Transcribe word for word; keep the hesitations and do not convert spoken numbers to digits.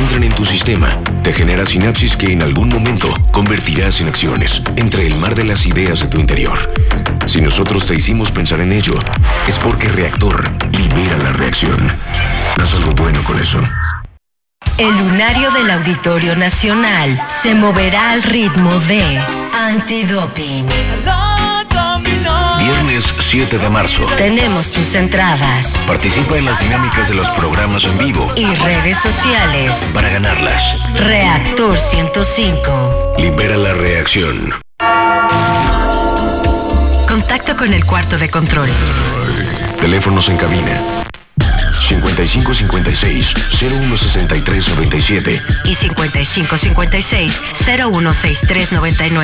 entran en tu sistema, te genera sinapsis que en algún momento convertirás en acciones, entre el mar de las ideas de tu interior. Si nosotros te hicimos pensar en ello, es porque Reactor libera la reacción. Haz algo bueno con eso. El lunario del Auditorio Nacional se moverá al ritmo de Antidoping. Viernes siete de marzo. Tenemos tus entradas. Participa en las dinámicas de los programas en vivo y redes sociales para ganarlas. Reactor ciento cinco. Libera la reacción. Contacto con el cuarto de control. Teléfonos en cabina. cincuenta y cinco cincuenta y seis, cero uno sesenta y tres noventa y siete y cincuenta y cinco cincuenta y seis, cero uno sesenta y tres noventa y nueve.